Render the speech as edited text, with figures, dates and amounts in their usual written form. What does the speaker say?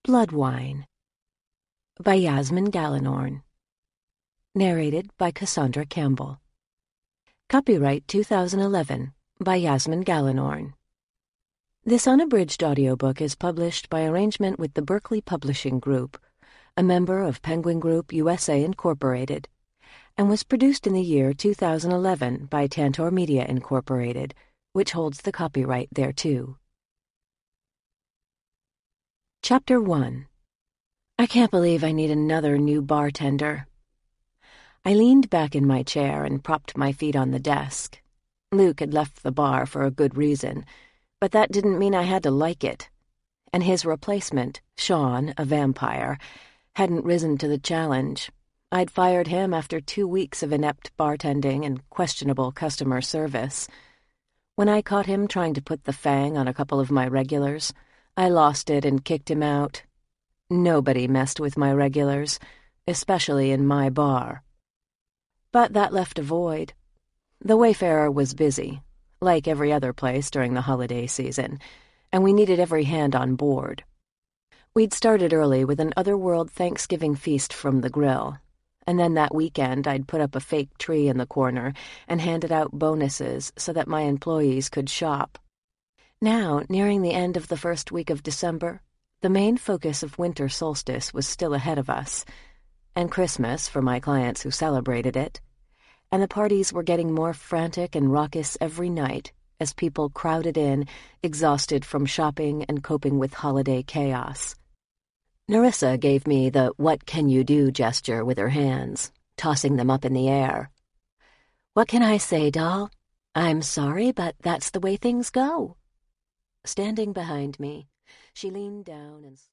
Blood Wine by Yasmin Galenorn. Narrated by Cassandra Campbell. Copyright 2011 by Yasmin Galenorn. This unabridged audiobook is published by arrangement with the Berkeley Publishing Group, a member of Penguin Group USA Incorporated, and was produced in the year 2011 by Tantor Media Incorporated, which holds the copyright thereto. Chapter 1. I can't believe I need another new bartender. I leaned back in my chair and propped my feet on the desk. Luke had left the bar for a good reason, but that didn't mean I had to like it. And his replacement, Sean, a vampire, hadn't risen to the challenge. I'd fired him after 2 weeks of inept bartending and questionable customer service. When I caught him trying to put the fang on a couple of my regulars, I lost it and kicked him out. Nobody messed with my regulars, especially in my bar. But that left a void. The Wayfarer was busy, like every other place during the holiday season, and we needed every hand on board. We'd started early with an otherworld Thanksgiving feast from the grill, and then that weekend I'd put up a fake tree in the corner and handed out bonuses so that my employees could shop. Now, nearing the end of the first week of December, the main focus of winter solstice was still ahead of us, and Christmas for my clients who celebrated it, and the parties were getting more frantic and raucous every night as people crowded in, exhausted from shopping and coping with holiday chaos. Nerissa gave me the "what can you do" gesture with her hands, tossing them up in the air. "What can I say, doll? I'm sorry, but that's the way things go." Standing behind me, she leaned down and